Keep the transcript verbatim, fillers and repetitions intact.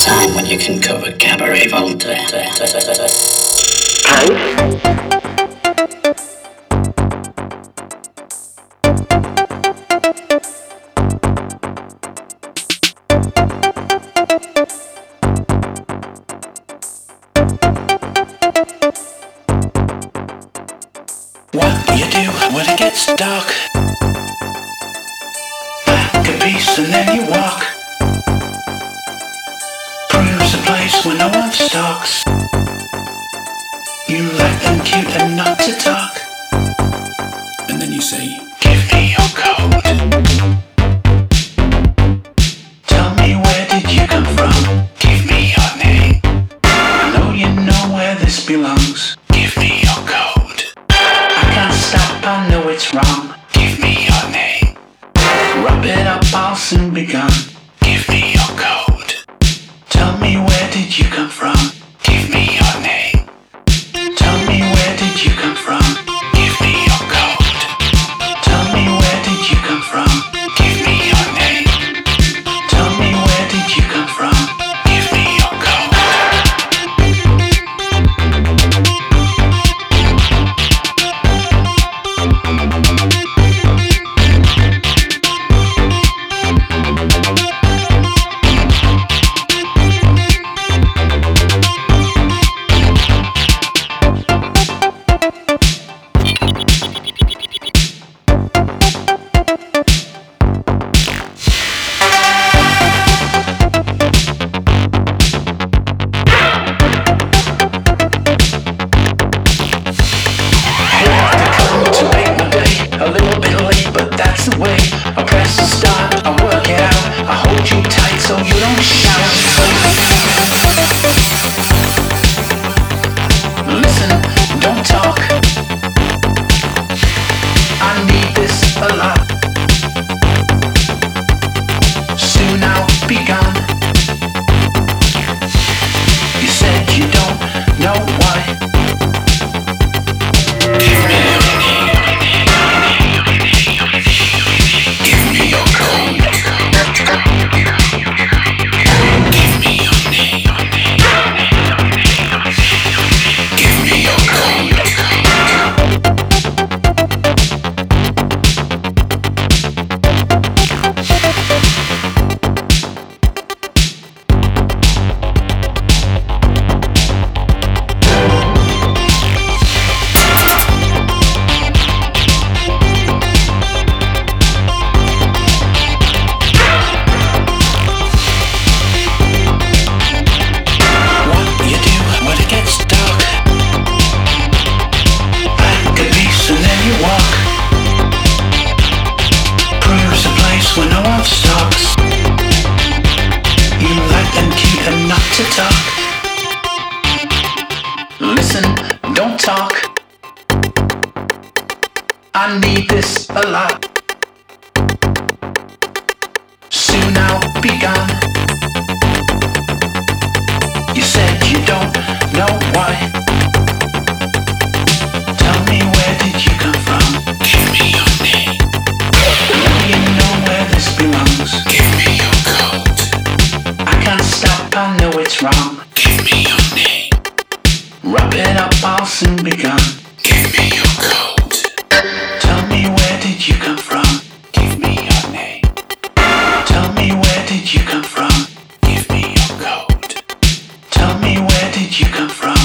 time when you can cover Cabaret Voltaire. What do you do when it gets dark? Pack a piece and then you walk. Cruise a place where no one stalks. You like them cute and not to talk. And then you say, give me your code. Tell me where did you come from? Give me your name. I know you know where this belongs. Give me your code. I can't stop, I know it's wrong. Give me your name. Rub it up, I'll soon be gone. Give me your code. Tell me where did you come from? Give me your name. Tell me where did you come from? Give me your code. Tell me where did you come from? Give me your name. Tell me where did you come from? Give me your code. A little bit late, but that's the way. I press start, I work it out. I hold you tight so you don't shout. Listen, don't talk. I need this a lot. Soon I'll be gone. You said you don't know why. Give me your name. Give me your code. Give me your name. Give me your code. When no one stalks, you like them cute and not to talk. Listen, don't talk. I need this a lot. Soon I'll be gone. You said you don't know why. Tell me where did you come from? Give me your name. You know where this belongs. Give me your code. I can't stop, I know it's wrong. Give me your name. Rub it up, I'll soon be gone. Give me your code. Tell me where did you come from? Give me your name. Tell me where did you come from? Give me your code. Tell me where did you come from?